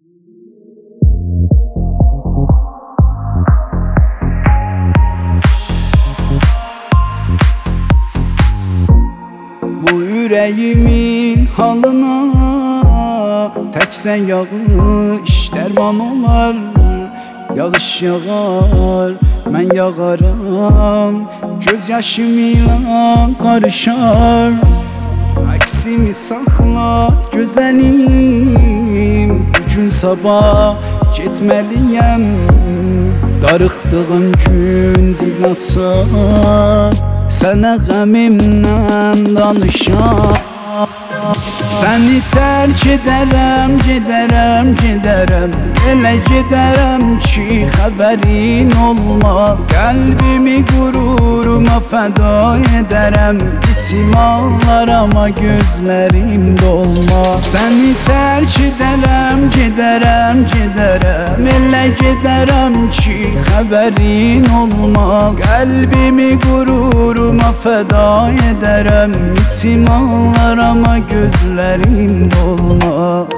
Bu yüreğimin halına tek sen yağış derman olar. Yağış yağar, mən yağaram, göz yaşım ilə qarışar. Əksimi saxla gözəlim, bugün sabah getməliyəm. Darıxdığım gün dil açar, sənə qəmimdən danışar. Səni tərk edərəm, gedərəm, gedərəm, elə gedərəm ki xəbərin olmaz. Qəlbimi qüruruma fəda edərəm, içim ağlar amma gözlərim dolmaz. Səni tərk edərəm, gedərəm, gedərəm, elə gedərəm ki xəbərin olmaz. Qəlbimi qüruruma fəda edərəm, içim ağlar amma gözlərim dolmaz.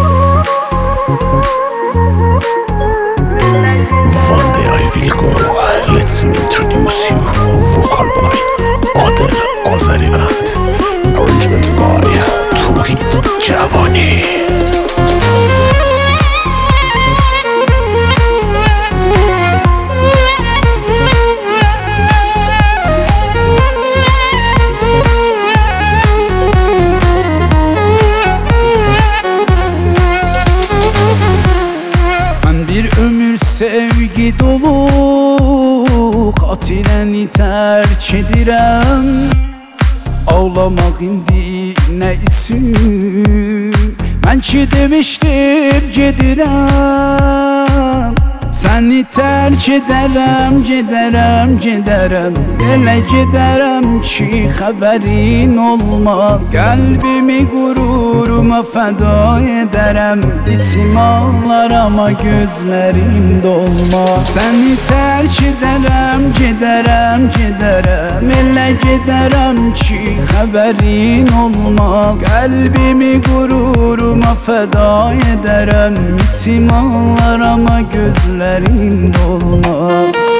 One day I will go. Let's introduce you. Vocal by Adel Azeriband. Arrangement by Tuhid Javani. Sevgi dolu qatiləni tərk edirəm. Ağlamaq indi nə üçün? Mən ki demişdim gedirəm. Səni tərk edərəm, gedərəm, gedərəm, elə gedərəm ki xəbərin olmaz. Qəlbimi qüruruma fəda edərəm, içim ağlar amma gözlərim dolmaz. Səni tərk edərəm, gedərəm, gedərəm, elə gedərəm ki xəbərin olmaz. Qəlbimi qüruruma fəda edərəm, içim ağlar amma gözlərim dolmaz.